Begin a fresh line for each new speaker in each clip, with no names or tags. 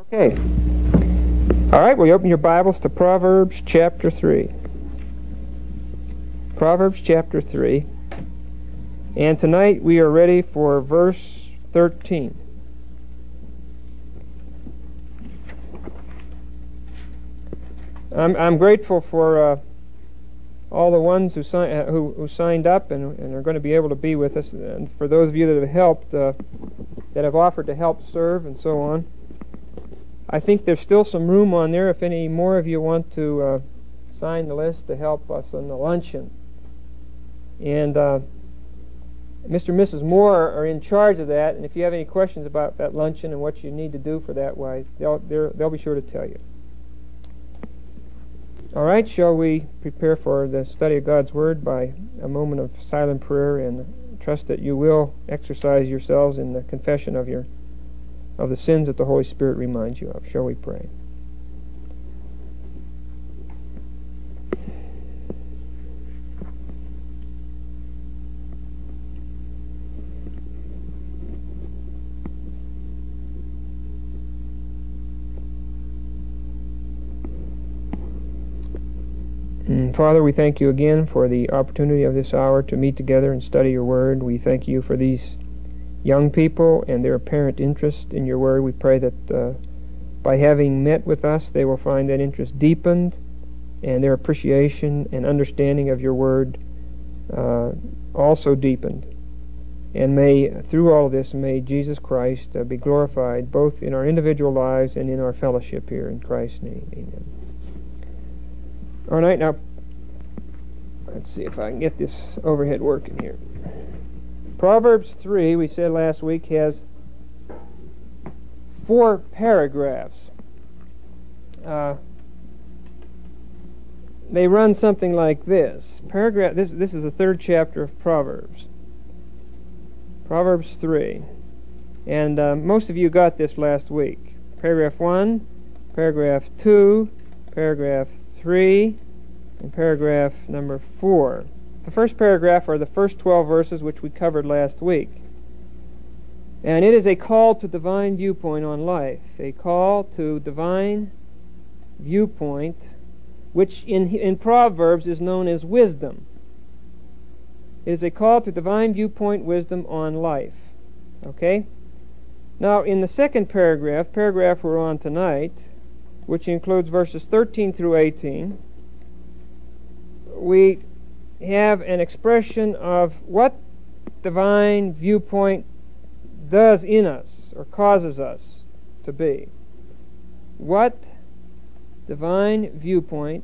Okay. All right, well, you open your Bibles to Proverbs chapter 3. Proverbs chapter 3. And tonight we are ready for verse 13. I'm grateful for all the ones who signed up and are going to be able to be with us, and for those of you that have helped, that have offered to help serve and so on. I think there's still some room on there if any more of you want to sign the list to help us on the luncheon. And Mr. and Mrs. Moore are in charge of that, and if you have any questions about that luncheon and what you need to do for that, why, they'll be sure to tell you. All right, shall we prepare for the study of God's Word by a moment of silent prayer, and trust that you will exercise yourselves in the confession of the sins that the Holy Spirit reminds you of. Shall we pray? Father, we thank you again for the opportunity of this hour to meet together and study your Word. We thank you for these young people and their apparent interest in your Word. We pray that by having met with us, they will find that interest deepened and their appreciation and understanding of your Word also deepened. And through all of this, may Jesus Christ be glorified both in our individual lives and in our fellowship here. In Christ's name, amen. All right, now, let's see if I can get this overhead working here. Proverbs 3, we said last week, has 4 paragraphs. They run something like this. This is the 3rd chapter of Proverbs. Proverbs 3. And most of you got this last week. Paragraph 1, paragraph 2, paragraph 3, and paragraph number 4. The first paragraph are the first 12 verses which we covered last week. And it is a call to divine viewpoint on life. A call to divine viewpoint, which in Proverbs is known as wisdom. It is a call to divine viewpoint, wisdom on life. Okay? Now, in the second paragraph we're on tonight, which includes verses 13 through 18, we have an expression of what divine viewpoint does in us or causes us to be. What divine viewpoint,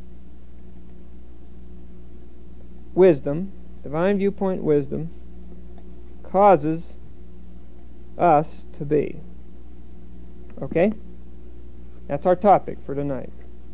divine viewpoint wisdom causes us to be. Okay? That's our topic for tonight.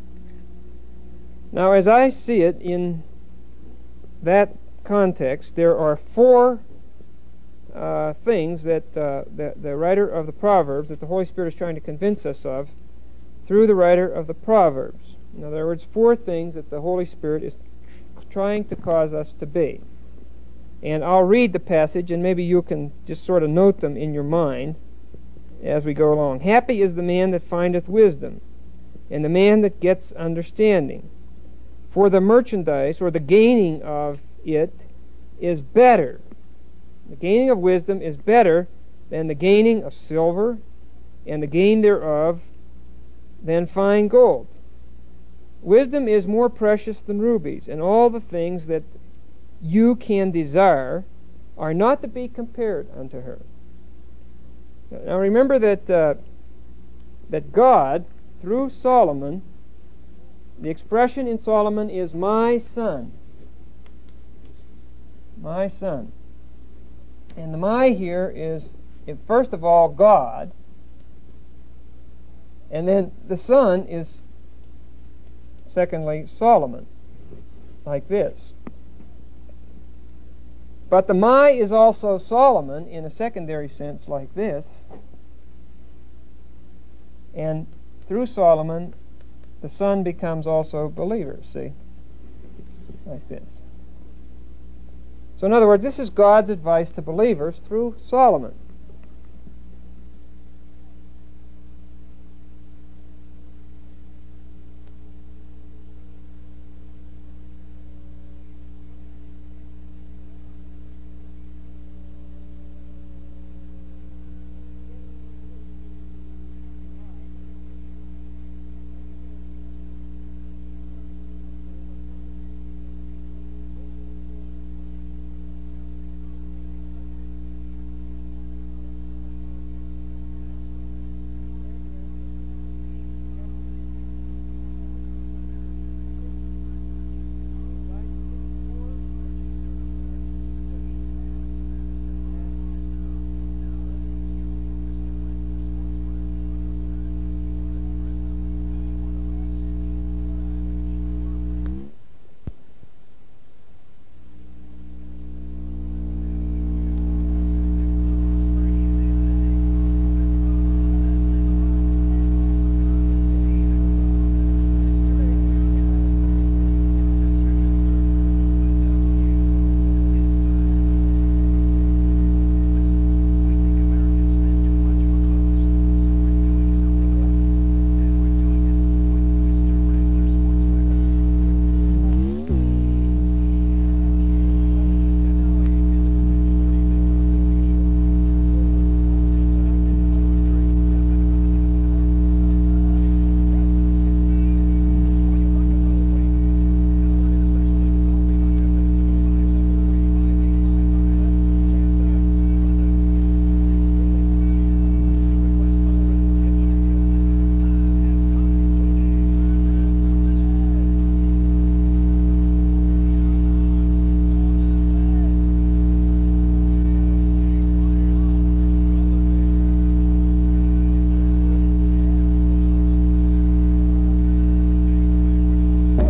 Now, as I see it in that context, there are 4 things that the writer of the Proverbs, that the Holy Spirit is trying to convince us of through the writer of the Proverbs. In other words, 4 things that the Holy Spirit is trying to cause us to be. And I'll read the passage, and maybe you can just sort of note them in your mind as we go along. Happy is the man that findeth wisdom, and the man that gets understanding. For the merchandise, or the gaining of it, is better. The gaining of wisdom is better than the gaining of silver, and the gain thereof than fine gold. Wisdom is more precious than rubies, and all the things that you can desire are not to be compared unto her. Now remember that God, through Solomon, the expression in Solomon is my son. My son. And the my here is, first of all, God. And then the son is, secondly, Solomon. Like this. But the my is also Solomon in a secondary sense like this. And through Solomon, the son becomes also believer, see? Like this. So in other words, this is God's advice to believers through Solomon.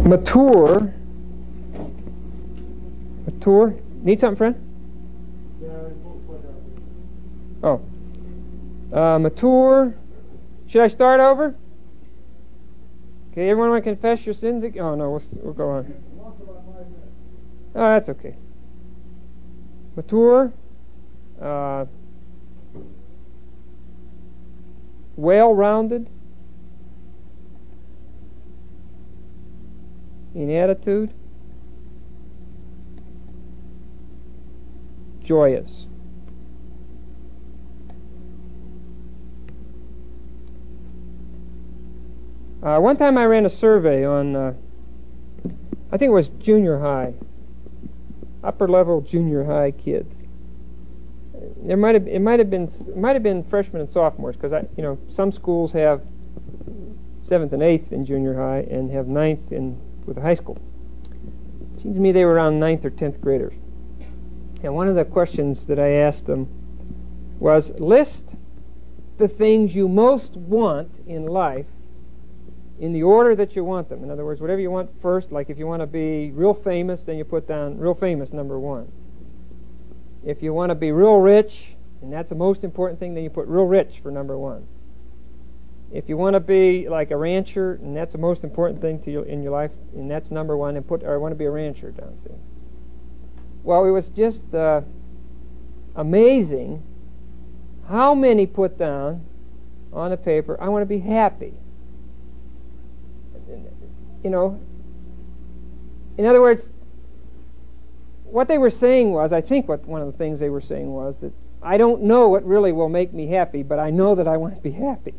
Mature. Mature. Need something, friend? Oh. Mature. Should I start over? Okay, everyone want to confess your sins again? Oh, no, we'll go on. Oh, that's okay. Mature. Well-rounded. In attitude. Joyous. One time I ran a survey on, I think it was junior high, upper level junior high kids. It might have been freshmen and sophomores, because some schools have 7th and 8th in junior high and have 9th with the high school. It seems to me they were around 9th or 10th graders. And one of the questions that I asked them was, list the things you most want in life in the order that you want them. In other words, whatever you want first, like if you want to be real famous, then you put down real famous number 1. If you want to be real rich, and that's the most important thing, then you put real rich for number 1. If you want to be like a rancher, and that's the most important thing to you in your life, and that's number 1, and I want to be a rancher down. See? Well, it was just amazing how many put down on the paper, I want to be happy. In other words, what they were saying was, I think one of the things they were saying was that I don't know what really will make me happy, but I know that I want to be happy.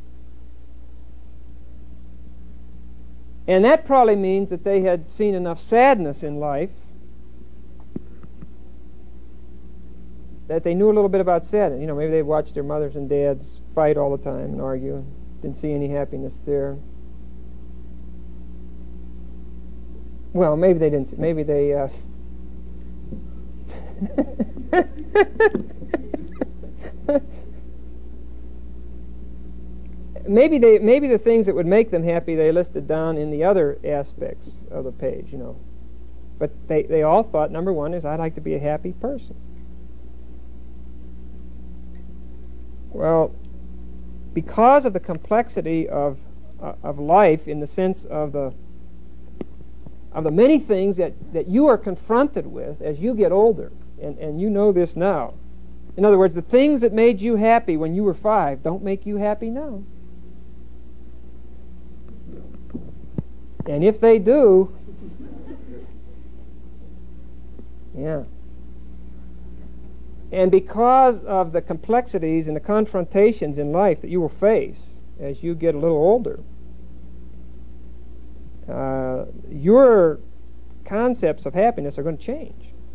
And that probably means that they had seen enough sadness in life that they knew a little bit about sadness. Maybe they watched their mothers and dads fight all the time and argue and didn't see any happiness there. Well, maybe they didn't. Maybe they. Maybe the things that would make them happy they listed down in the other aspects of the page. But they all thought number 1 is I'd like to be a happy person. Well, because of the complexity of life, in the sense of the many things that you are confronted with as you get older, and you know this now. In other words, the things that made you happy when you were 5 don't make you happy now. And if they do, yeah. And because of the complexities and the confrontations in life that you will face as you get a little older, your concepts of happiness are going to change.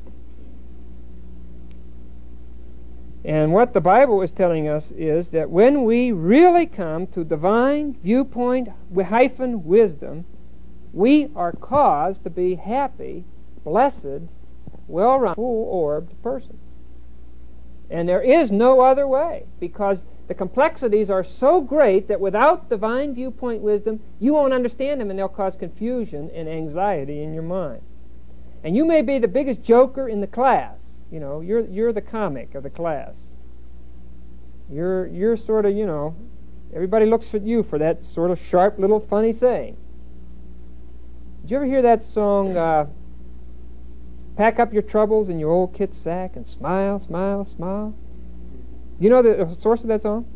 And what the Bible is telling us is that when we really come to divine viewpoint hyphen wisdom, we are caused to be happy, blessed, well-rounded, full-orbed persons. And there is no other way, because the complexities are so great that without divine viewpoint wisdom, you won't understand them, and they'll cause confusion and anxiety in your mind. And you may be the biggest joker in the class. You're the comic of the class. You're sort of, everybody looks at you for that sort of sharp little funny saying. Did you ever hear that song, pack up your troubles in your old kit sack and smile, smile, smile? You know the source of that song?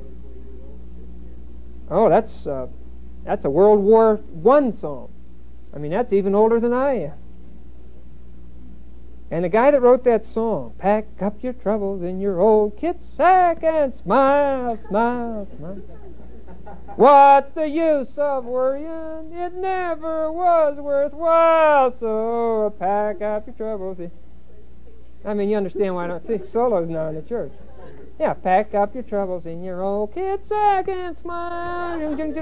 Oh, that's a World War I song. I mean, that's even older than I am. And the guy that wrote that song, pack up your troubles in your old kit sack and smile, smile, smile. What's the use of worrying? It never was worthwhile, so pack up your troubles. I mean, you understand why I don't sing solos now in the church. Yeah, pack up your troubles in your old kit sack and smile.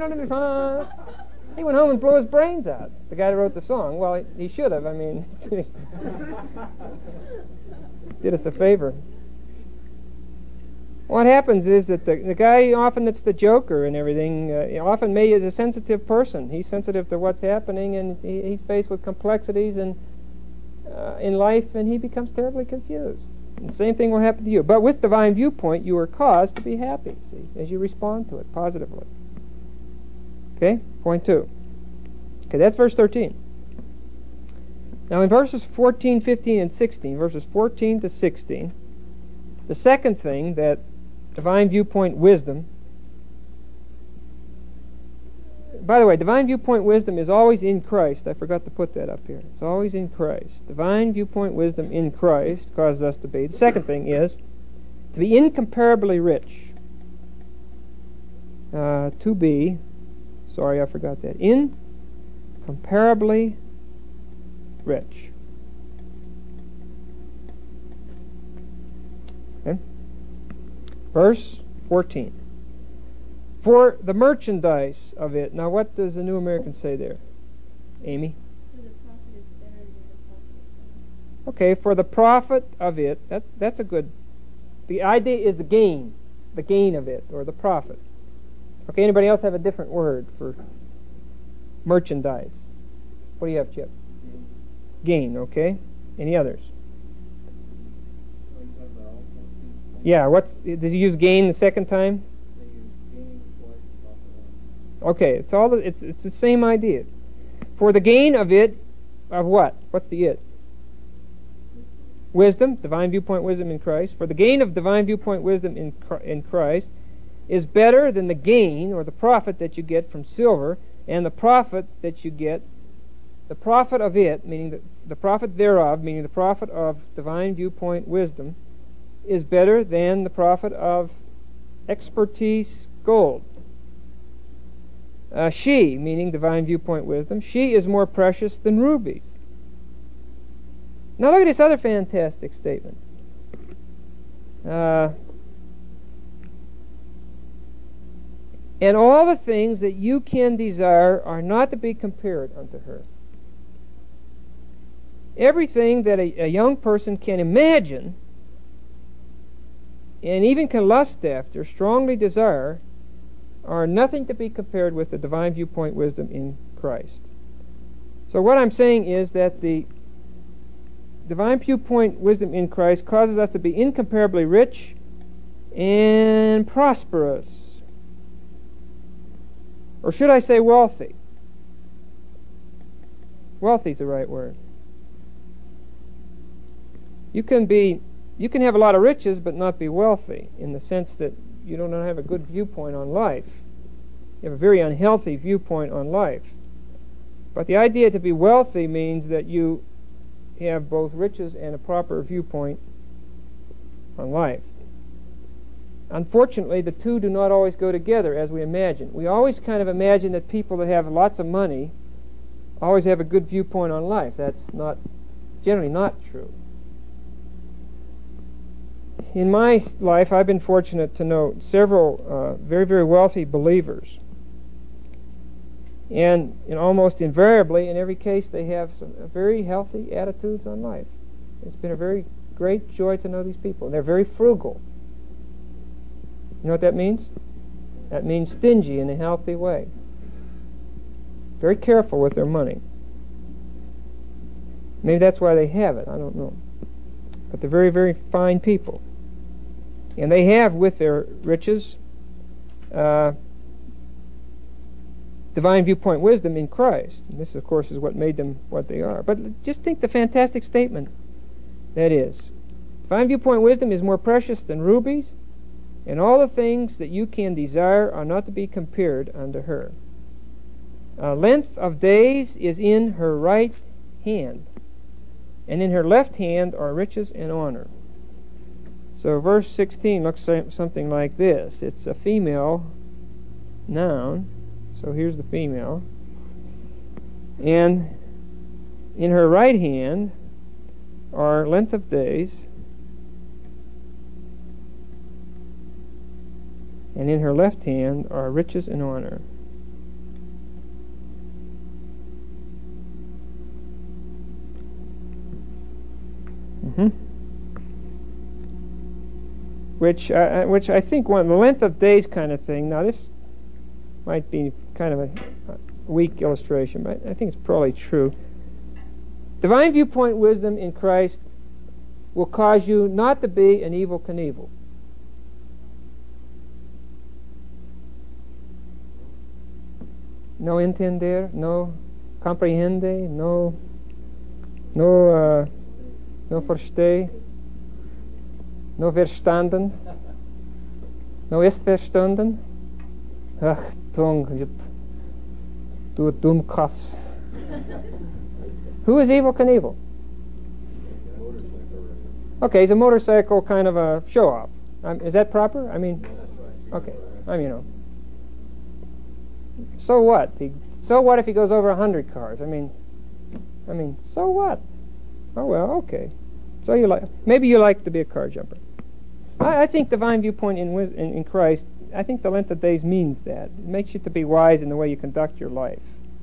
He went home and blew his brains out, the guy that wrote the song. Well, he should have. I mean, did us a favor. What happens is that the guy often that's the joker and everything, often may is a sensitive person. He's sensitive to what's happening, and he's faced with complexities in life, and he becomes terribly confused. And the same thing will happen to you. But with divine viewpoint, you are caused to be happy, see, as you respond to it positively. Okay, point 2. Okay, that's verse 13. Now in verses 14, 15, and 16, verses 14 to 16, the second thing that divine viewpoint wisdom, by the way, divine viewpoint wisdom is always in Christ. I forgot to put that up here. It's always in Christ. Divine viewpoint wisdom in Christ causes us to be. The second thing is to be incomparably rich. To be, sorry, I forgot that. Incomparably rich. Okay. Verse 14. For the merchandise of it. Now, what does the New American say there? Amy?
For the profit is better than the profit.
Okay, for the profit of it. That's a good. The idea is the gain of it, or the profit. Okay, anybody else have a different word for merchandise? What do you have, Chip? Gain, okay. Any others? Yeah, does he use gain the second time? Okay, it's the same idea. For the gain of it, of what? What's the it? Wisdom, divine viewpoint wisdom in Christ. For the gain of divine viewpoint wisdom in Christ is better than the gain or the profit that you get from silver, and the profit that you get, the profit of it, meaning the profit thereof, meaning the profit of divine viewpoint wisdom, is better than the profit of expertise gold. She, meaning divine viewpoint wisdom, she is more precious than rubies. Now look at this other fantastic statements. And all the things that you can desire are not to be compared unto her. Everything that a young person can imagine and even can lust after, strongly desire, are nothing to be compared with the divine viewpoint wisdom in Christ. So what I'm saying is that the divine viewpoint wisdom in Christ causes us to be incomparably rich and prosperous. Or should I say wealthy? Wealthy is the right word. You can have a lot of riches but not be wealthy, in the sense that you don't have a good viewpoint on life. You have a very unhealthy viewpoint on life. But the idea to be wealthy means that you have both riches and a proper viewpoint on life. Unfortunately, the two do not always go together as we imagine. We always kind of imagine that people that have lots of money always have a good viewpoint on life. That's generally not true. In my life, I've been fortunate to know several very, very wealthy believers. And almost invariably, in every case, they have some very healthy attitudes on life. It's been a very great joy to know these people. And they're very frugal. You know what that means? That means stingy in a healthy way. Very careful with their money. Maybe that's why they have it. I don't know. But they're very, very fine people. And they have, with their riches, divine viewpoint wisdom in Christ. And this, of course, is what made them what they are. But just think the fantastic statement that is. Divine viewpoint wisdom is more precious than rubies, and all the things that you can desire are not to be compared unto her. Length of days is in her right hand, and in her left hand are riches and honor. So verse 16 looks something like this. It's a female noun. So here's the female. And in her right hand are length of days, and in her left hand are riches and honor. which I think the length of days kind of thing. Now this might be kind of a weak illustration, but I think it's probably true. Divine viewpoint wisdom in Christ will cause you not to be an Evel Knievel. No entender, no comprehende, no versteh, no verstanden, no ist verstanden. Ach, Tung, du Dummkopfs. Who is Evel Knievel? Okay, he's a motorcycle kind of a show-off. Is that proper? I mean, okay. So what? So what if he goes over 100 cars? I mean, so what? Oh well, okay. So maybe you like to be a car jumper. I think divine viewpoint in Christ, I think the length of days means that. It makes you to be wise in the way you conduct your life.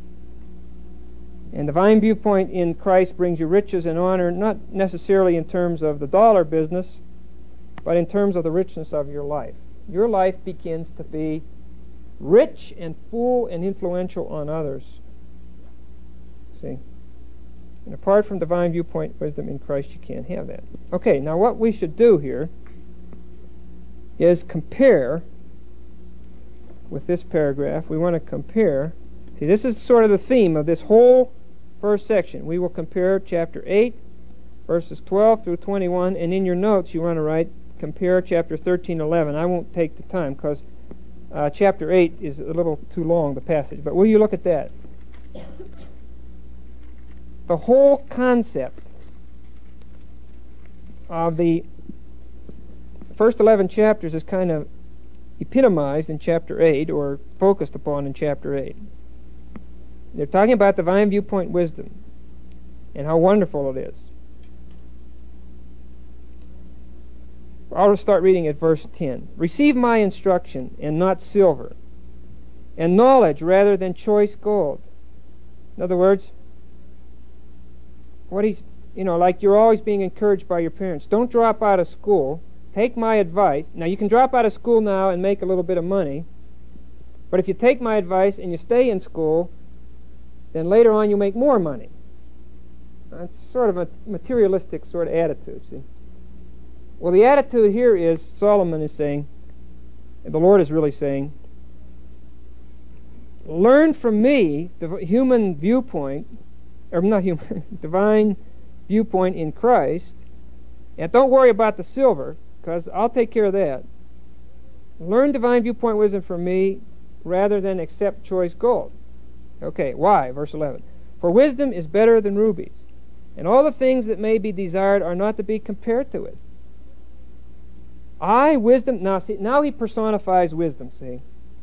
And divine viewpoint in Christ brings you riches and honor, not necessarily in terms of the dollar business, but in terms of the richness of your life. Your life begins to be rich and full and influential on others. See? And apart from divine viewpoint wisdom in Christ, you can't have that. Okay, now what we should do here is compare with this paragraph. We want to compare. See, this is sort of the theme of this whole first section. We will compare chapter 8, verses 12 through 21, and in your notes you want to write compare chapter 13, 11. I won't take the time because chapter 8 is a little too long, the passage. But will you look at that? The whole concept of the first 11 chapters is kind of epitomized in chapter 8, or focused upon in chapter 8. They're talking about divine viewpoint wisdom and how wonderful it is. I'll start reading at verse 10. Receive my instruction, and not silver, and knowledge rather than choice gold. In other words, what he's, like you're always being encouraged by your parents. Don't drop out of school. Take my advice. Now, you can drop out of school now and make a little bit of money, but if you take my advice and you stay in school, then later on you make more money. That's sort of a materialistic sort of attitude, see? Well, the attitude here is, Solomon is saying, and the Lord is really saying, learn from me the human viewpoint, or not human, divine viewpoint in Christ, and don't worry about the silver, because I'll take care of that. Learn divine viewpoint wisdom from me rather than accept choice gold. Okay, why? Verse 11. For wisdom is better than rubies, and all the things that may be desired are not to be compared to it. I, wisdom, now he personifies wisdom, see?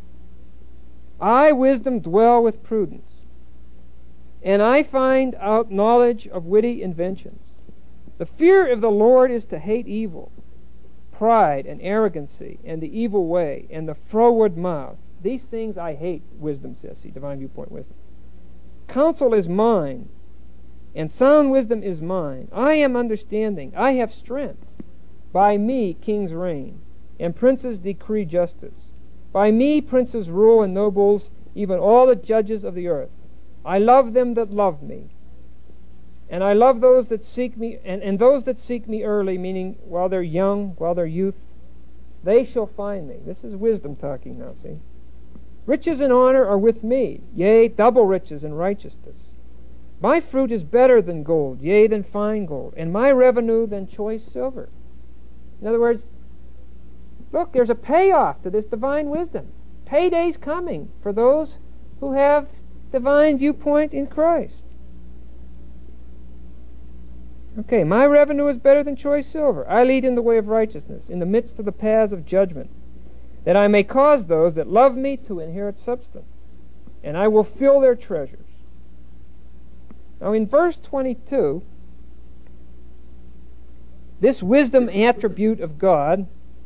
I, wisdom, dwell with prudence, and I find out knowledge of witty inventions. The fear of the Lord is to hate evil, pride and arrogancy, and the evil way, and the froward mouth. These things I hate, wisdom says, see, divine viewpoint wisdom. Counsel is mine, and sound wisdom is mine. I am understanding, I have strength. By me kings reign, and princes decree justice. By me princes rule, and nobles, even all the judges of the earth. I love them that love me, and I love those that seek me, and those that seek me early, meaning while they're young, while they're youth, they shall find me. This is wisdom talking now, see? Riches and honor are with me, yea, double riches and righteousness. My fruit is better than gold, yea, than fine gold, and my revenue than choice silver. In other words, look, there's a payoff to this divine wisdom. Payday's coming for those who have divine viewpoint in Christ. Okay, my revenue is better than choice silver. I lead in the way of righteousness, in the midst of the paths of judgment, that I may cause those that love me to inherit substance, and I will fill their treasures. Now in verse 22, this wisdom attribute of God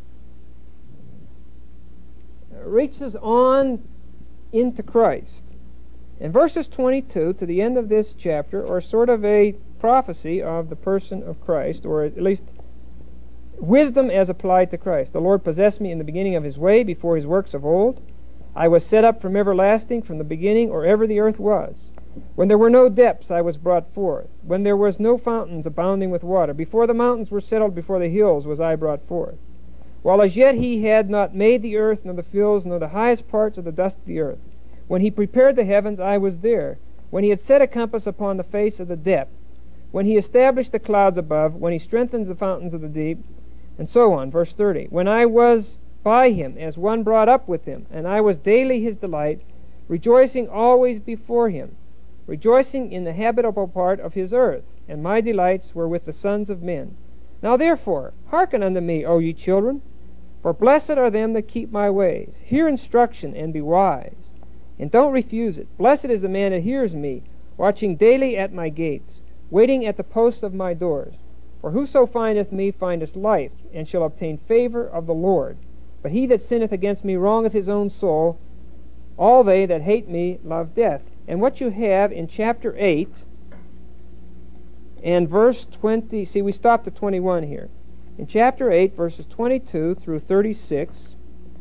reaches on into Christ. And verses 22 to the end of this chapter are sort of a prophecy of the person of Christ, or at least Wisdom as applied to Christ. The Lord possessed me in the beginning of his way, before his works of old. I was set up from everlasting, from the beginning, or ever the earth was. When there were no depths, I was brought forth. When there was no fountains abounding with water, before the mountains were settled, before the hills was I brought forth. While as yet he had not made the earth, nor the fields, nor the highest parts of the dust of the earth. When he prepared the heavens, I was there. When he had set a compass upon the face of the depth. When he established the clouds above. When he strengthens the fountains of the deep. And so on. Verse 30. When I was by him as one brought up with him, and I was daily his delight, rejoicing always before him, rejoicing in the habitable part of his earth, and my delights were with the sons of men. Now therefore, hearken unto me, O ye children, for blessed are them that keep my ways. Hear instruction, and be wise, and don't refuse it. Blessed is the man that hears me, watching daily at my gates, waiting at the posts of my doors. For whoso findeth me findeth life, and shall obtain favor of the Lord. But he that sinneth against me wrongeth his own soul. All they that hate me love death. And what you have in chapter 8 and verse 20, see, we stopped at 21 here. In chapter 8, verses 22 through 36,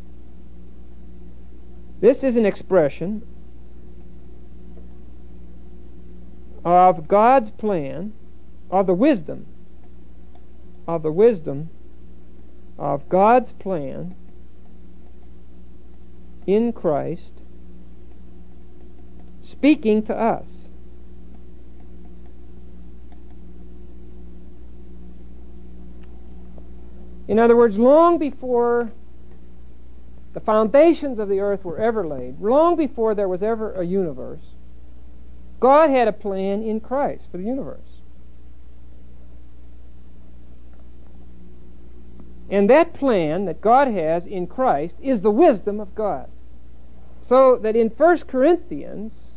this is an expression of God's plan, of the wisdom of God's plan in Christ, speaking to us. In other words, long before the foundations of the earth were ever laid, long before there was ever a universe, God had a plan in Christ for the universe. And that plan that God has in Christ is the wisdom of God. So that in 1 Corinthians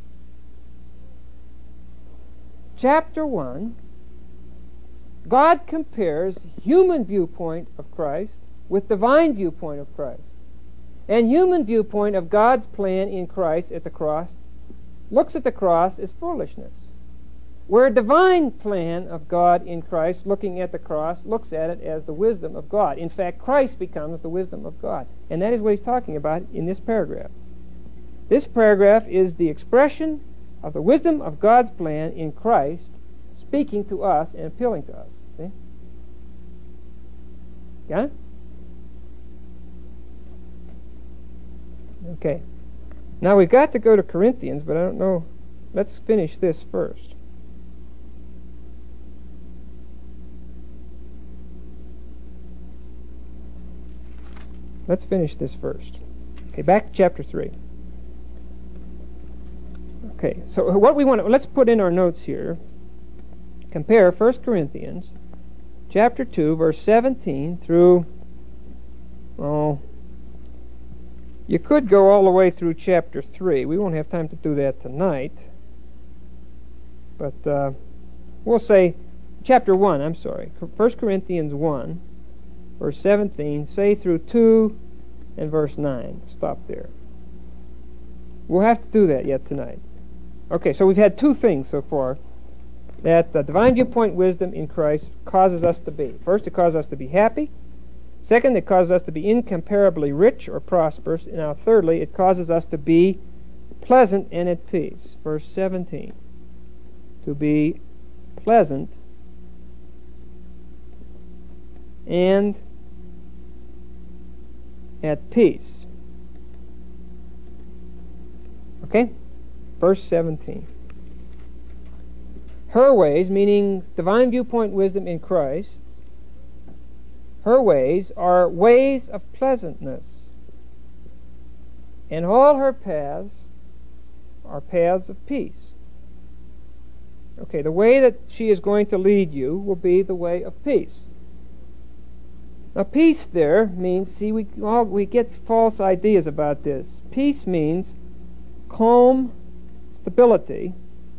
chapter 1, God compares human viewpoint of Christ with divine viewpoint of Christ. And human viewpoint of God's plan in Christ at the cross looks at the cross as foolishness. Where a divine plan of God in Christ, looking at the cross, looks at it as the wisdom of God. In fact, Christ becomes the wisdom of God. And that is what he's talking about in this paragraph. This paragraph is the expression of the wisdom of God's plan in Christ, speaking to us and appealing to us. See? Got it? Okay. Now we've got to go to Corinthians, but I don't know. Let's finish this first. Let's finish this first. Okay, back to chapter 3. Okay, so what we want to, let's put in our notes here. Compare 1 Corinthians chapter 2, verse 17 through, you could go all the way through chapter 3. We won't have time to do that tonight. But we'll say chapter 1, 1 Corinthians 1, verse 17, say through 2 and verse 9. Stop there. We'll have to do that yet tonight. Okay, so we've had two things so far that the divine viewpoint wisdom in Christ causes us to be. First, it causes us to be happy. Second, it causes us to be incomparably rich or prosperous. And now, thirdly, it causes us to be pleasant and at peace. Verse 17. To be pleasant and at peace. Okay? Verse 17. Her ways, meaning divine viewpoint wisdom in Christ, her ways are ways of pleasantness, and all her paths are paths of peace. Okay, the way that she is going to lead you will be the way of peace. Now, peace there means, see, we get false ideas about this. Peace means calm, stability.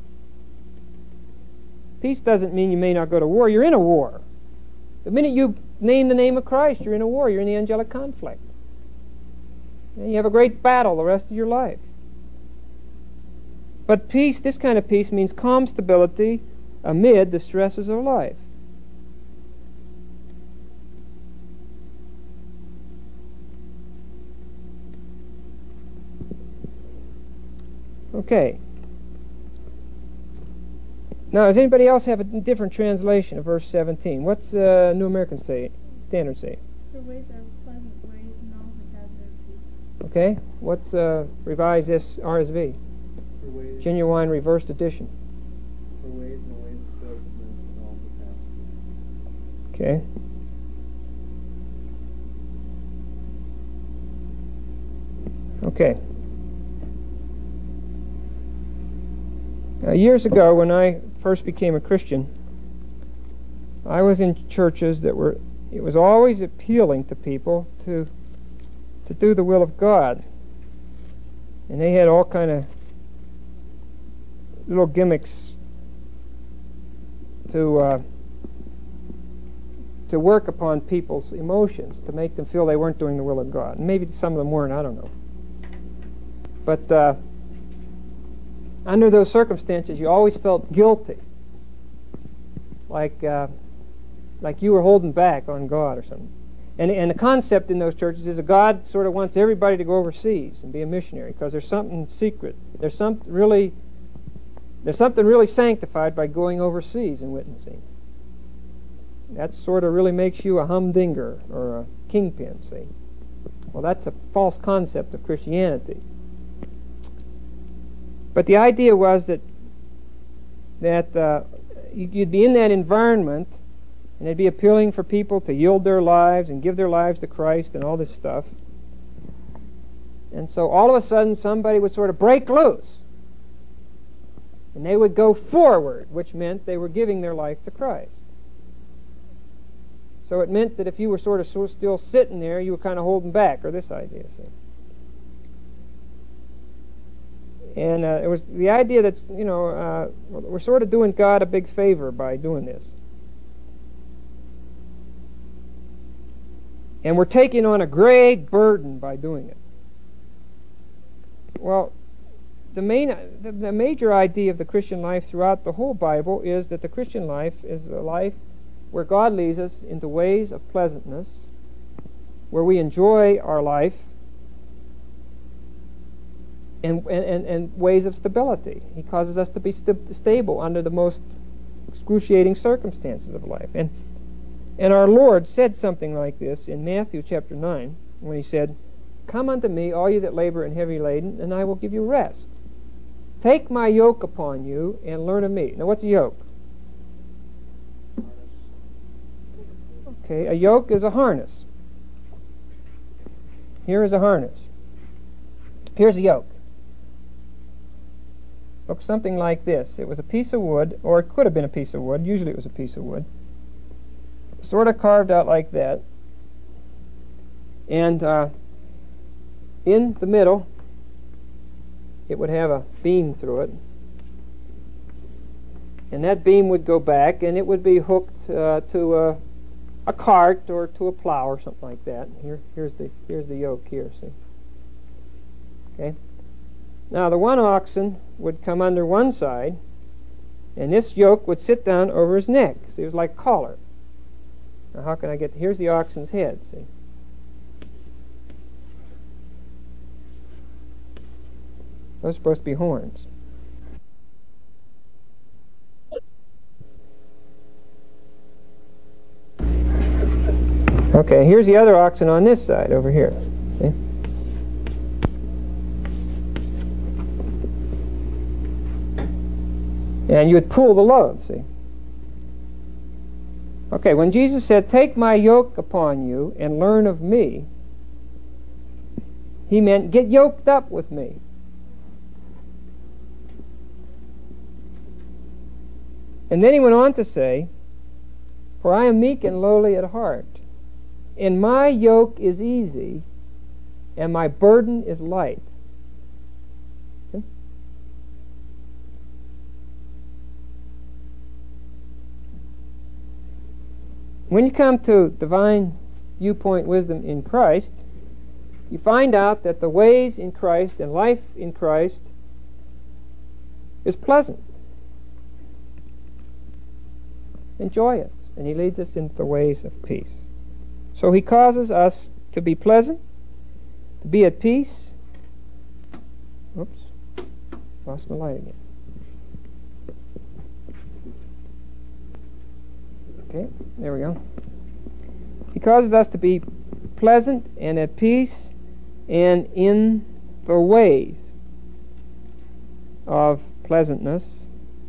Peace doesn't mean you may not go to war. You're in a war. The minute you name the name of Christ, you're in a war. You're in the angelic conflict. And you have a great battle the rest of your life. But peace, this kind of peace, means calm stability amid the stresses of life. Okay. Now, does anybody else have a different translation of verse 17? What's New American Standard say?
Your ways are pleasant ways, and all who have their peace.
Okay. What's Revised RSV? Genuine Reversed Edition.
For ways and the ways of pleasantness and all who have peace.
Okay. Okay. Years ago, when I first became a Christian, I was in churches it was always appealing to people to do the will of God. And they had all kind of little gimmicks to work upon people's emotions, to make them feel they weren't doing the will of God. And maybe some of them weren't, I don't know. But under those circumstances, you always felt guilty, like you were holding back on God or something. And the concept in those churches is that God sort of wants everybody to go overseas and be a missionary because there's something secret. There's something really sanctified by going overseas and witnessing. That sort of really makes you a humdinger or a kingpin, see. Well, that's a false concept of Christianity. But the idea was that you'd be in that environment, and it'd be appealing for people to yield their lives and give their lives to Christ and all this stuff. And so all of a sudden somebody would sort of break loose, and they would go forward, which meant they were giving their life to Christ. So it meant that if you were sort of still sitting there, you were kind of holding back, or this idea, see. And it was the idea that, we're sort of doing God a big favor by doing this. And we're taking on a great burden by doing it. Well, the major idea of the Christian life throughout the whole Bible is that the Christian life is a life where God leads us into ways of pleasantness, where we enjoy our life, and ways of stability. He causes us to be stable under the most excruciating circumstances of life. And our Lord said something like this in Matthew chapter 9, when he said, "Come unto me, all you that labor and heavy laden, and I will give you rest. Take my yoke upon you and learn of me." Now, what's a yoke? Okay, a yoke is a harness. Here is a harness. Here's a yoke. Looks something like this. It was a piece of wood, or it could have been a piece of wood. Usually it was a piece of wood. Sort of carved out like that. And in the middle, it would have a beam through it. And that beam would go back, and it would be hooked to a cart or to a plow or something like that. Here's the yoke here, see? Okay? Now, the one oxen would come under one side, and this yoke would sit down over his neck. See, it was like a collar. Now, how can I get... Here's the oxen's head, see? Those are supposed to be horns. Okay, here's the other oxen on this side, over here. See? And you would pull the load, see? Okay, when Jesus said, "Take my yoke upon you and learn of me," he meant get yoked up with me. And then he went on to say, "For I am meek and lowly at heart, and my yoke is easy, and my burden is light." Okay? When you come to divine viewpoint wisdom in Christ, you find out that the ways in Christ and life in Christ is pleasant and joyous, and he leads us into the ways of peace. So he causes us to be pleasant, to be at peace, Lost my light again. Okay, there we go. He causes us to be pleasant and at peace and in the ways of pleasantness.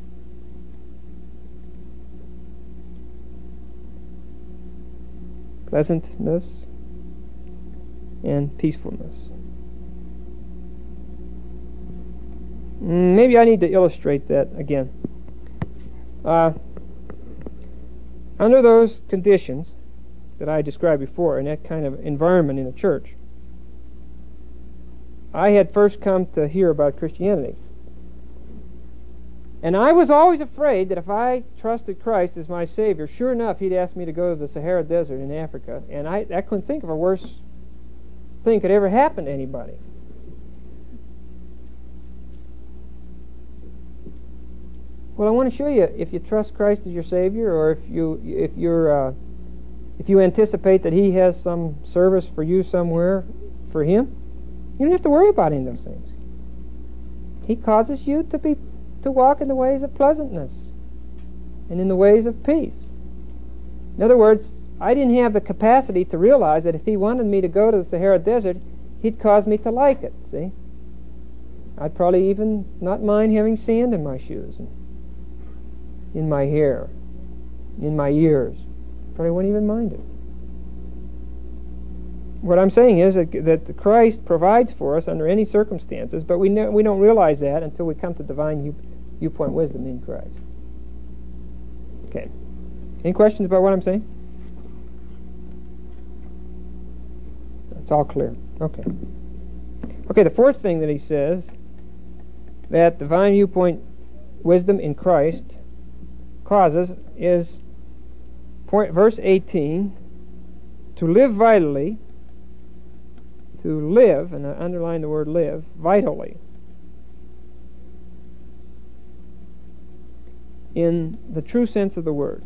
Pleasantness and peacefulness. Maybe I need to illustrate that again. Under those conditions that I described before, in that kind of environment in a church, I had first come to hear about Christianity. And I was always afraid that if I trusted Christ as my Savior, sure enough, He'd ask me to go to the Sahara Desert in Africa. And I couldn't think of a worse thing could ever happen to anybody. Well, I want to show you, if you trust Christ as your Savior, or if you anticipate that He has some service for you somewhere for Him, you don't have to worry about any of those things. He causes you to walk in the ways of pleasantness and in the ways of peace. In other words, I didn't have the capacity to realize that if He wanted me to go to the Sahara Desert, He'd cause me to like it, see? I'd probably even not mind having sand in my shoes and in my hair, in my ears. Probably wouldn't even mind it. What I'm saying is that Christ provides for us under any circumstances, but we don't realize that until we come to divine viewpoint wisdom in Christ. Okay. Any questions about what I'm saying? It's all clear. Okay. Okay, the fourth thing that he says, that divine viewpoint wisdom in Christ causes, is verse 18, to live vitally, to live, and I underline the word live, vitally, in the true sense of the word.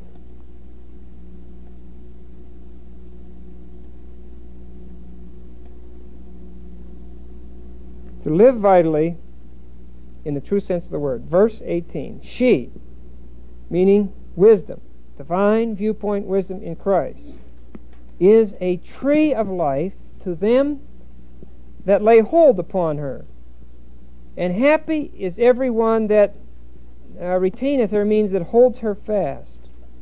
To live vitally in the true sense of the word. Verse 18, she, meaning wisdom, divine viewpoint wisdom in Christ, is a tree of life to them that lay hold upon her. And happy is every one that retaineth her, means that holds her fast.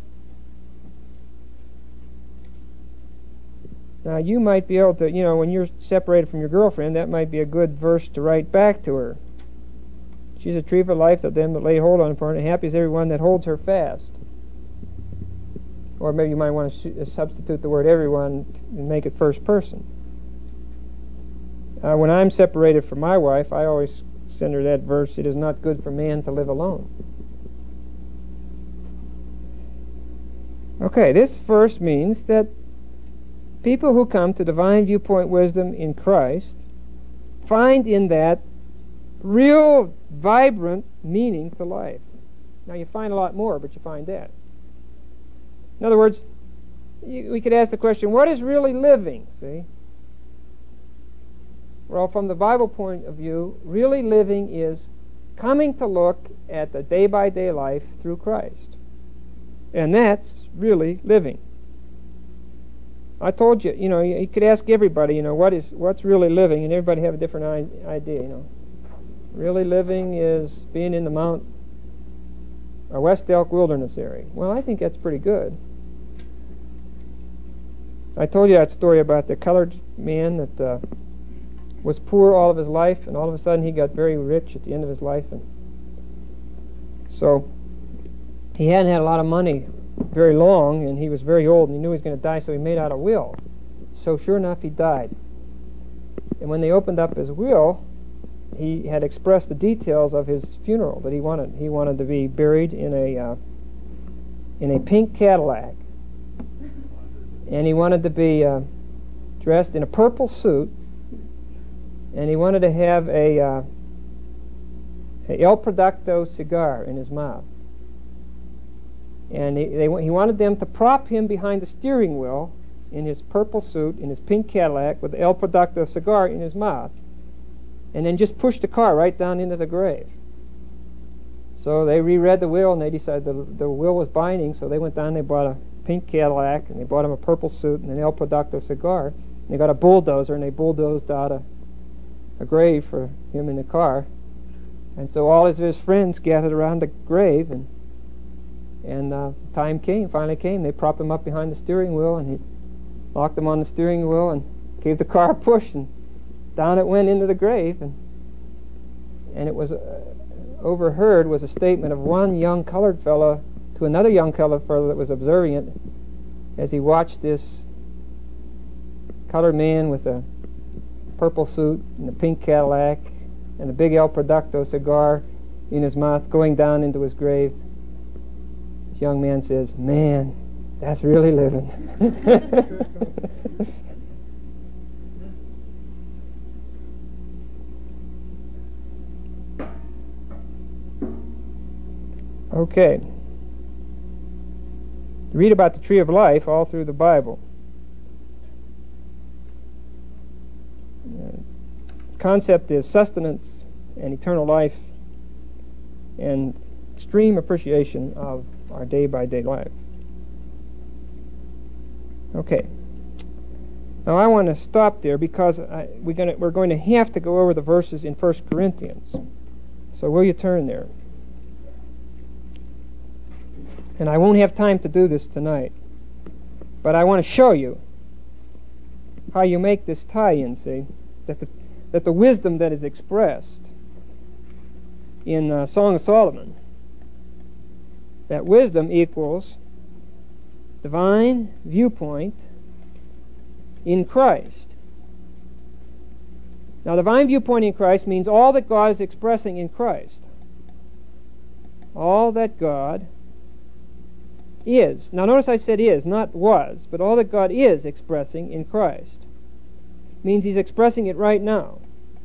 Now you might be able to, when you're separated from your girlfriend, that might be a good verse to write back to her. She's a tree of life to them that lay hold on her, and happy is every one that holds her fast. Or maybe you might want to substitute the word everyone and make it first person. When I'm separated from my wife, I always send her that verse, it is not good for man to live alone. Okay, this verse means that people who come to divine viewpoint wisdom in Christ find in that real vibrant meaning to life. Now you find a lot more, but you find that. In other words, we could ask the question, what is really living, see? Well, from the Bible point of view, really living is coming to look at the day-by-day life through Christ. And that's really living. I told you, you could ask everybody, what's really living, and everybody have a different idea, Really living is being in the West Elk Wilderness area. Well, I think that's pretty good. I told you that story about the colored man that was poor all of his life, and all of a sudden he got very rich at the end of his life. And so he hadn't had a lot of money very long, and he was very old, and he knew he was going to die, so he made out a will. So sure enough, he died. And when they opened up his will, he had expressed the details of his funeral that he wanted. He wanted to be buried in a pink Cadillac, and he wanted to be dressed in a purple suit, and he wanted to have a El Producto cigar in his mouth. And he wanted them to prop him behind the steering wheel in his purple suit, in his pink Cadillac, with the El Producto cigar in his mouth, and then just push the car right down into the grave. So they reread the will, and they decided the will was binding, so they went down and they bought a pink Cadillac, and they bought him a purple suit and an El Producto cigar. And they got a bulldozer, and they bulldozed out a grave for him in the car. And so all of his friends gathered around the grave, and time finally came. They propped him up behind the steering wheel, and he locked him on the steering wheel and gave the car a push, and down it went into the grave. And it was overheard was a statement of one young colored fellow to another young colored fellow that was observing it, as he watched this colored man with a purple suit and a pink Cadillac and a big El Producto cigar in his mouth going down into his grave. This young man says, "Man, that's really living." Okay. You read about the tree of life all through the Bible. The concept is sustenance and eternal life and extreme appreciation of our day-by-day life. Okay. Now I want to stop there because we're going to have to go over the verses in 1 Corinthians. So will you turn there? And I won't have time to do this tonight, but I want to show you how you make this tie-in, see, that the wisdom that is expressed in Song of Solomon, that wisdom equals divine viewpoint in Christ. Now, divine viewpoint in Christ means all that God is expressing in Christ. All that God is. Now notice I said is, not was, but all that God is expressing in Christ. Means He's expressing it right now.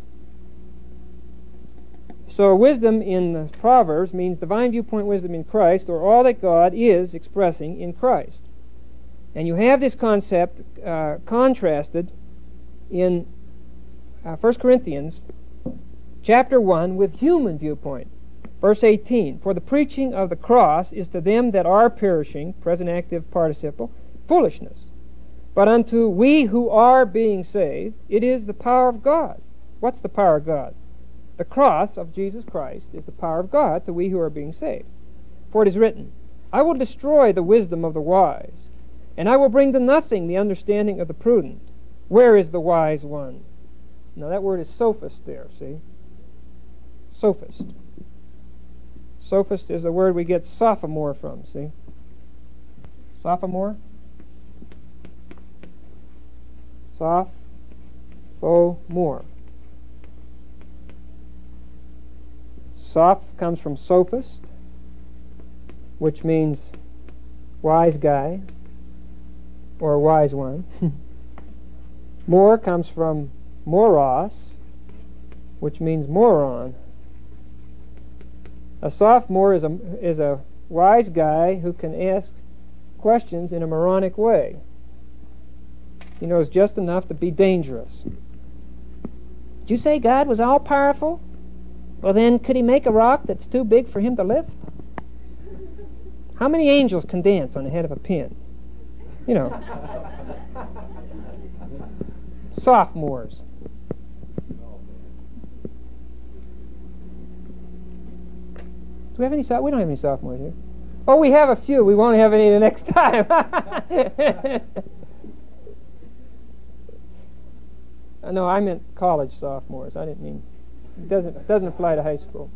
So wisdom in the Proverbs means divine viewpoint wisdom in Christ, or all that God is expressing in Christ. And you have this concept contrasted in 1 Corinthians chapter 1 with human viewpoint. Verse 18, "For the preaching of the cross is to them that are perishing," present active participle, "foolishness. But unto we who are being saved, it is the power of God." What's the power of God? The cross of Jesus Christ is the power of God to we who are being saved. For it is written, "I will destroy the wisdom of the wise, and I will bring to nothing the understanding of the prudent. Where is the wise one?" Now that word is sophist there, see? Sophist. Sophist is the word we get sophomore from, see? Sophomore? Sophomore. Soph comes from sophist, which means wise guy or wise one. More comes from moros, which means moron. A sophomore is a wise guy who can ask questions in a moronic way. He knows just enough to be dangerous. Did you say God was all-powerful? Well then, could He make a rock that's too big for Him to lift? How many angels can dance on the head of a pin? You know. Sophomores. Do we have any? We don't have any sophomores here. Oh, we have a few. We won't have any the next time. No, I meant college sophomores. I didn't mean. It doesn't apply to high school.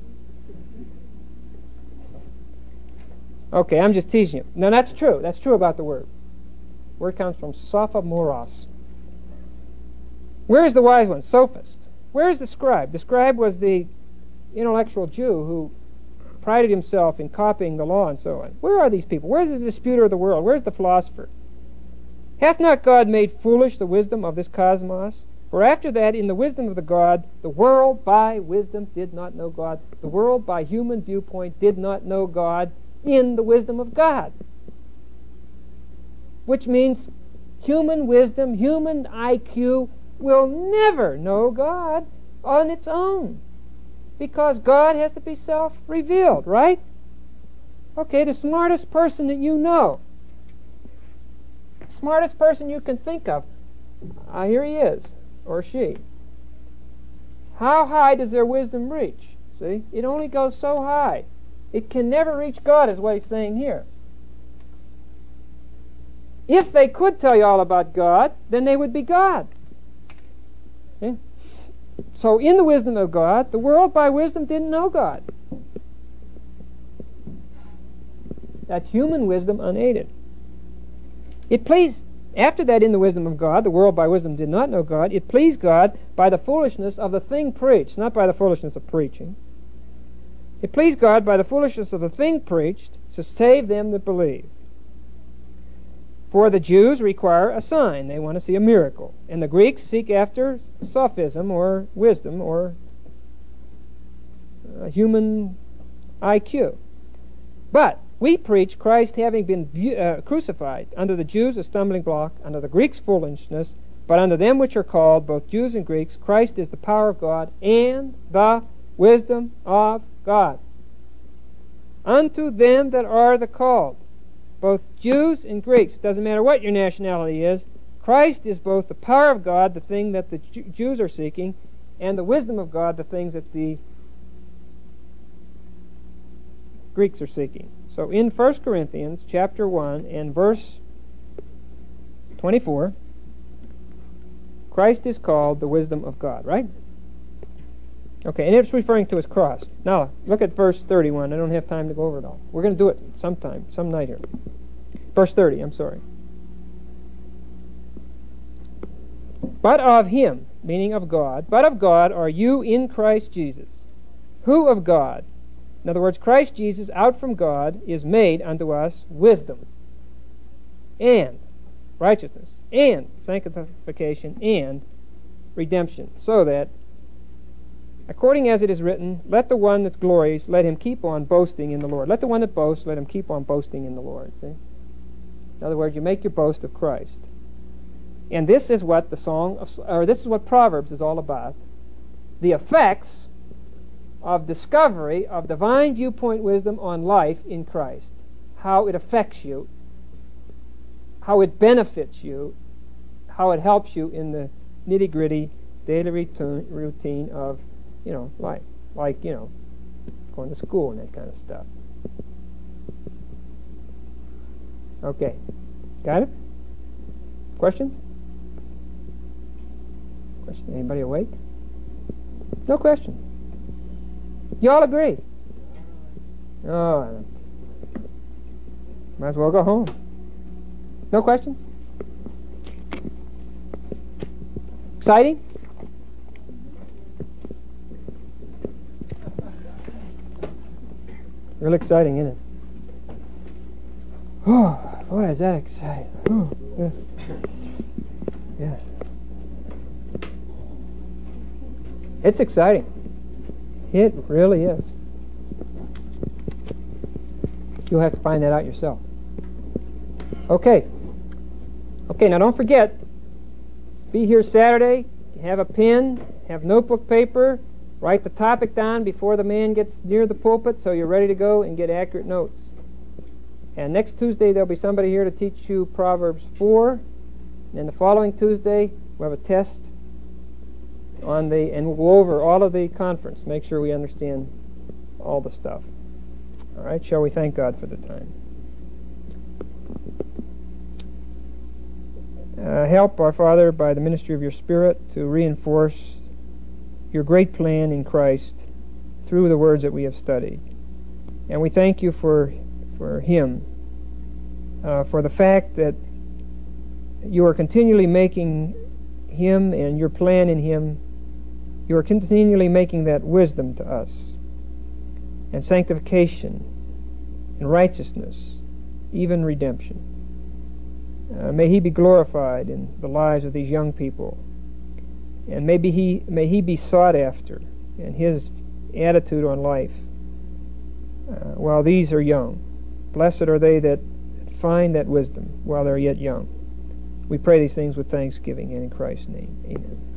Okay, I'm just teasing you. No, that's true. That's true about the word. The word comes from sophomoros. Where is the wise one? Sophist. Where is the scribe? The scribe was the intellectual Jew who prided himself in copying the law and so on. Where are these people? Where is the disputer of the world? Where is the philosopher? Hath not God made foolish the wisdom of this cosmos? For after that, in the wisdom of the God, the world by wisdom did not know God. The world by human viewpoint did not know God in the wisdom of God. Which means human wisdom, human IQ will never know God on its own. Because God has to be self-revealed, right? Okay, the smartest person that you know, smartest person you can think of, here he is, or she. How high does their wisdom reach? See? It only goes so high. It can never reach God, is what he's saying here. If they could tell you all about God, then they would be God. Okay? So in the wisdom of God, the world by wisdom didn't know God. That's human wisdom unaided. It pleased, after that, in the wisdom of God, the world by wisdom did not know God. It pleased God by the foolishness of the thing preached, not by the foolishness of preaching. It pleased God by the foolishness of the thing preached to save them that believe. For the Jews require a sign. They want to see a miracle. And the Greeks seek after sophism or wisdom or human IQ. But we preach Christ having been crucified, unto the Jews a stumbling block, unto the Greeks foolishness, but unto them which are called, both Jews and Greeks, Christ is the power of God and the wisdom of God. Unto them that are the called, both Jews and Greeks, doesn't matter what your nationality is, Christ is both the power of God, the thing that the Jews are seeking, and the wisdom of God, the things that the Greeks are seeking. So in 1 Corinthians chapter 1 and verse 24, Christ is called the wisdom of God, right? Okay, and it's referring to his cross. Now, look at verse 31. I don't have time to go over it all. We're going to do it sometime, some night here. Verse 30, I'm sorry. But of him, meaning of God, but of God are you in Christ Jesus. Who of God? In other words, Christ Jesus out from God is made unto us wisdom and righteousness and sanctification and redemption, so that, according as it is written, let the one that glories, let him keep on boasting in the Lord. Let the one that boasts, let him keep on boasting in the Lord. See? In other words, you make your boast of Christ. And this is what this is what Proverbs is all about. The effects of discovery of divine viewpoint wisdom on life in Christ. How it affects you, how it benefits you, how it helps you in the nitty-gritty daily routine of, life. Like, going to school and that kind of stuff. Okay. Got it? Questions? Question? Anybody awake? No question. You all agree? Oh, might as well go home. No questions? Exciting? Real exciting, isn't it? Oh, boy, is that exciting. Oh, yeah. It's exciting. It really is. You'll have to find that out yourself. Okay. Okay, now don't forget, be here Saturday, have a pen, have notebook paper, write the topic down before the man gets near the pulpit so you're ready to go and get accurate notes. And next Tuesday there'll be somebody here to teach you Proverbs 4. And then the following Tuesday we'll have a test and we'll go over all of the conference. Make sure we understand all the stuff. All right, shall we thank God for the time? Help, our Father, by the ministry of your Spirit to reinforce your great plan in Christ through the words that we have studied. And we thank you for him, for the fact that you are continually making him and your plan in him, you are continually making that wisdom to us, and sanctification, and righteousness, even redemption. May he be glorified in the lives of these young people, and may he be sought after in his attitude on life while these are young. Blessed are they that find that wisdom while they're yet young. We pray these things with thanksgiving, and in Christ's name, amen.